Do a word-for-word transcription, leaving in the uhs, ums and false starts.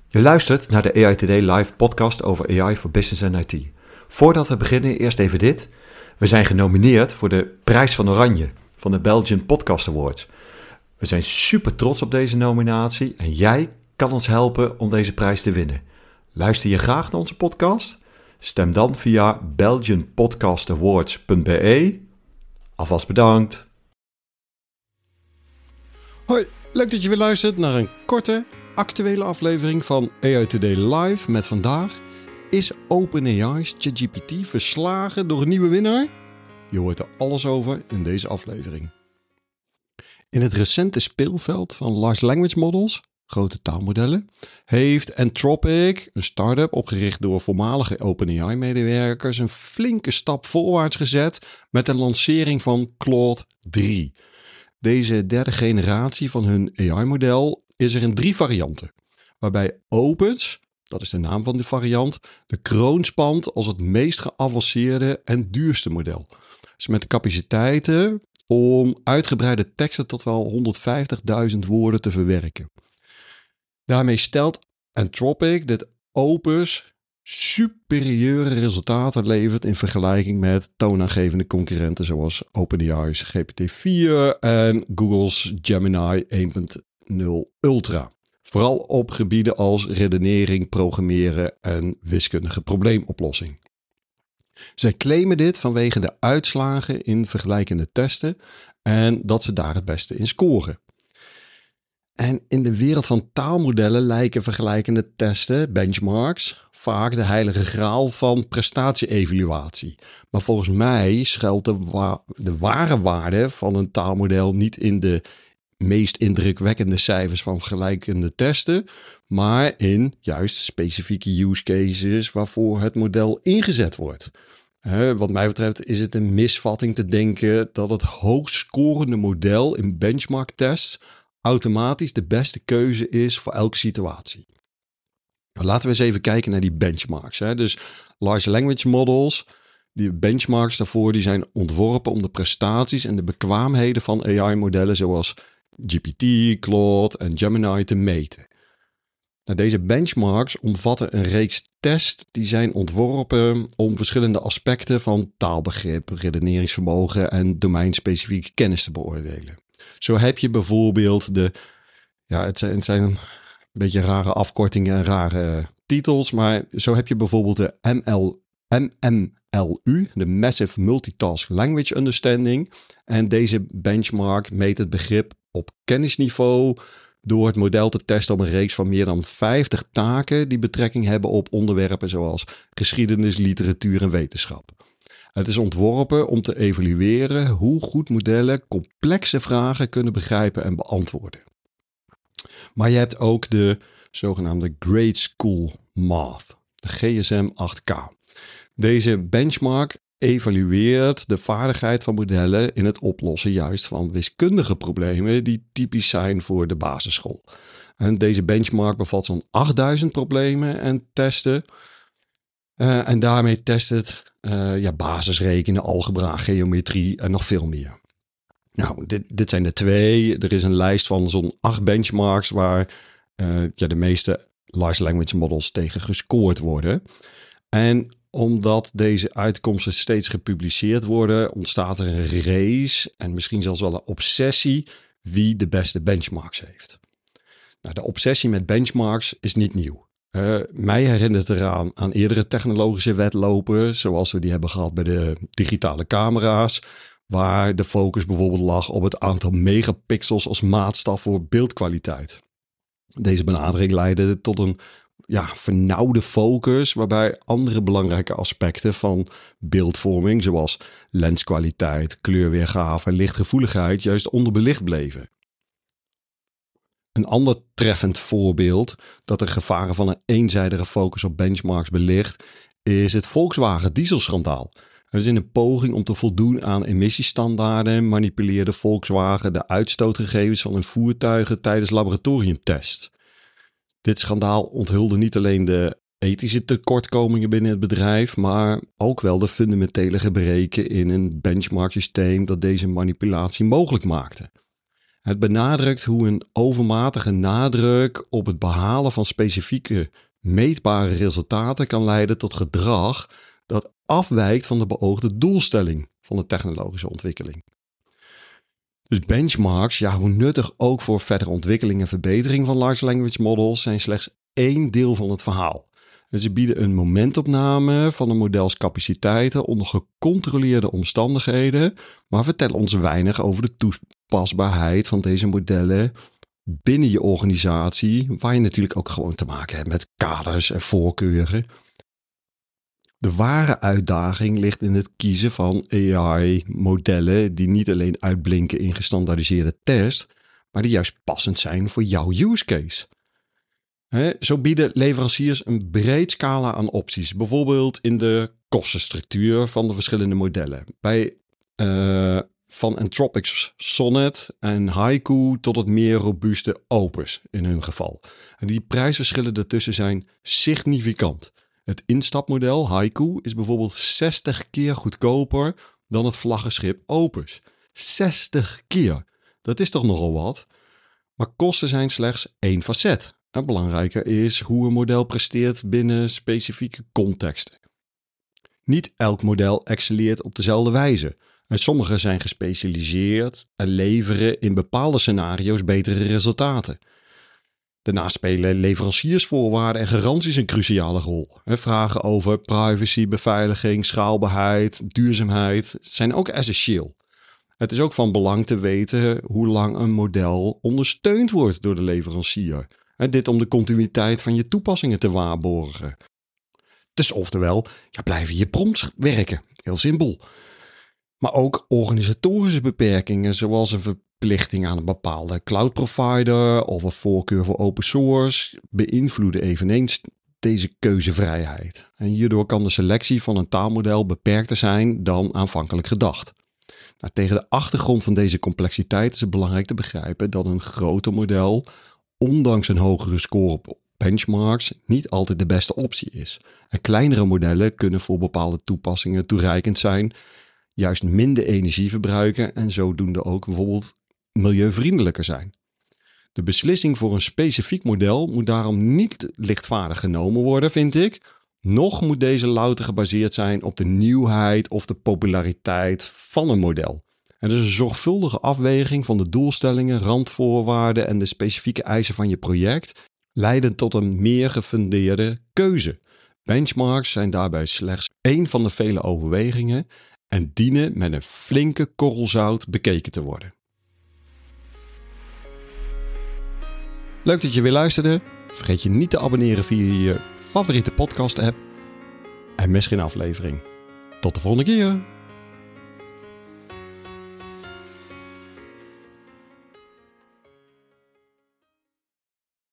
Je luistert naar de A I Today live podcast over A I voor Business en I T. Voordat we beginnen, eerst even dit. We zijn genomineerd voor de Prijs van Oranje van de Belgian Podcast Awards. We zijn super trots op deze nominatie en jij kan ons helpen om deze prijs te winnen. Luister je graag naar onze podcast? Stem dan via belgian podcast awards punt b e. Alvast bedankt. Hoi, leuk dat je weer luistert naar een korte, actuele aflevering van A I Today Live met vandaag: is OpenAI's ChatGPT verslagen door een nieuwe winnaar? Je hoort er alles over in deze aflevering. In het recente speelveld van large language models, grote taalmodellen, heeft Anthropic, een start-up opgericht door voormalige OpenAI-medewerkers, een flinke stap voorwaarts gezet met de lancering van Claude drie. Deze derde generatie van hun A I-model is er in drie varianten, waarbij Opus, dat is de naam van de variant, de kroon spant als het meest geavanceerde en duurste model. Dus met de capaciteiten om uitgebreide teksten tot wel honderdvijftigduizend woorden te verwerken. Daarmee stelt Anthropic dat Opus superieure resultaten levert in vergelijking met toonaangevende concurrenten zoals OpenAI's G P T vier en Google's Gemini één punt nul Ultra. Vooral op gebieden als redenering, programmeren en wiskundige probleemoplossing. Zij claimen dit vanwege de uitslagen in vergelijkende testen en dat ze daar het beste in scoren. En in de wereld van taalmodellen lijken vergelijkende testen, benchmarks, vaak de heilige graal van prestatie-evaluatie. Maar volgens mij schuilt de, wa- de ware waarde van een taalmodel niet in de meest indrukwekkende cijfers van vergelijkende testen, maar in juist specifieke use cases waarvoor het model ingezet wordt. He, wat mij betreft is het een misvatting te denken dat het hoogst scorende model in benchmark tests automatisch de beste keuze is voor elke situatie. Nou, laten we eens even kijken naar die benchmarks. Hè. Dus large language models, die benchmarks daarvoor, die zijn ontworpen om de prestaties en de bekwaamheden van A I-modellen zoals G P T, Claude en Gemini te meten. Nou, deze benchmarks omvatten een reeks tests die zijn ontworpen om verschillende aspecten van taalbegrip, redeneringsvermogen en domeinspecifieke kennis te beoordelen. Zo heb je bijvoorbeeld de, ja, het zijn, het zijn een beetje rare afkortingen en rare titels, maar zo heb je bijvoorbeeld de M L, M M L U, de Massive Multitask Language Understanding. En deze benchmark meet het begrip op kennisniveau door het model te testen op een reeks van meer dan vijftig taken die betrekking hebben op onderwerpen zoals geschiedenis, literatuur en wetenschap. Het is ontworpen om te evalueren hoe goed modellen complexe vragen kunnen begrijpen en beantwoorden. Maar je hebt ook de zogenaamde Grade School Math, de G S M acht K. Deze benchmark evalueert de vaardigheid van modellen in het oplossen juist van wiskundige problemen die typisch zijn voor de basisschool. En deze benchmark bevat zo'n achtduizend problemen en testen. Uh, en daarmee test het uh, ja, basisrekenen, algebra, geometrie en nog veel meer. Nou, dit, dit zijn de twee. Er is een lijst van zo'n acht benchmarks waar uh, ja, de meeste large language models tegen gescoord worden. En omdat deze uitkomsten steeds gepubliceerd worden, ontstaat er een race en misschien zelfs wel een obsessie wie de beste benchmarks heeft. Nou, de obsessie met benchmarks is niet nieuw. Uh, mij herinnert eraan aan eerdere technologische wedlopen, zoals we die hebben gehad bij de digitale camera's, waar de focus bijvoorbeeld lag op het aantal megapixels als maatstaf voor beeldkwaliteit. Deze benadering leidde tot een ja, vernauwde focus, waarbij andere belangrijke aspecten van beeldvorming, zoals lenskwaliteit, kleurweergave en lichtgevoeligheid, juist onderbelicht bleven. Een ander treffend voorbeeld dat de gevaren van een eenzijdige focus op benchmarks belicht, is het Volkswagen dieselschandaal. Dus in een poging om te voldoen aan emissiestandaarden manipuleerde Volkswagen de uitstootgegevens van hun voertuigen tijdens laboratoriumtests. Dit schandaal onthulde niet alleen de ethische tekortkomingen binnen het bedrijf, maar ook wel de fundamentele gebreken in een benchmark systeem dat deze manipulatie mogelijk maakte. Het benadrukt hoe een overmatige nadruk op het behalen van specifieke meetbare resultaten kan leiden tot gedrag dat afwijkt van de beoogde doelstelling van de technologische ontwikkeling. Dus benchmarks, ja, hoe nuttig ook voor verdere ontwikkeling en verbetering van large language models, zijn slechts één deel van het verhaal. En ze bieden een momentopname van een models capaciteiten onder gecontroleerde omstandigheden, maar vertellen ons weinig over de toepasbaarheid van deze modellen binnen je organisatie, waar je natuurlijk ook gewoon te maken hebt met kaders en voorkeuren. De ware uitdaging ligt in het kiezen van A I-modellen die niet alleen uitblinken in gestandaardiseerde tests, maar die juist passend zijn voor jouw use case. He, zo bieden leveranciers een breed scala aan opties, bijvoorbeeld in de kostenstructuur van de verschillende modellen. Bij uh, van Anthropic's Sonnet en Haiku tot het meer robuuste Opus in hun geval. En die prijsverschillen ertussen zijn significant. Het instapmodel Haiku is bijvoorbeeld zestig keer goedkoper dan het vlaggenschip Opus. zestig keer! Dat is toch nogal wat? Maar kosten zijn slechts één facet. En belangrijker is hoe een model presteert binnen specifieke contexten. Niet elk model excelleert op dezelfde wijze. En sommige zijn gespecialiseerd en leveren in bepaalde scenario's betere resultaten. Daarnaast spelen leveranciersvoorwaarden en garanties een cruciale rol. Vragen over privacy, beveiliging, schaalbaarheid, duurzaamheid zijn ook essentieel. Het is ook van belang te weten hoe lang een model ondersteund wordt door de leverancier. En dit om de continuïteit van je toepassingen te waarborgen. Dus oftewel, ja, blijven je prompts werken. Heel simpel. Maar ook organisatorische beperkingen zoals een verplichting aan een bepaalde cloud provider of een voorkeur voor open source beïnvloeden eveneens deze keuzevrijheid. En hierdoor kan de selectie van een taalmodel beperkter zijn dan aanvankelijk gedacht. Nou, tegen de achtergrond van deze complexiteit is het belangrijk te begrijpen dat een groter model, ondanks een hogere score op benchmarks, niet altijd de beste optie is. En kleinere modellen kunnen voor bepaalde toepassingen toereikend zijn, juist minder energie verbruiken en zodoende ook bijvoorbeeld milieuvriendelijker zijn. De beslissing voor een specifiek model moet daarom niet lichtvaardig genomen worden, vind ik. Nog moet deze louter gebaseerd zijn op de nieuwheid of de populariteit van een model. Het is een zorgvuldige afweging van de doelstellingen, randvoorwaarden en de specifieke eisen van je project, leidend tot een meer gefundeerde keuze. Benchmarks zijn daarbij slechts één van de vele overwegingen en dienen met een flinke korrel zout bekeken te worden. Leuk dat je weer luisterde. Vergeet je niet te abonneren via je favoriete podcast app en mis geen aflevering. Tot de volgende keer.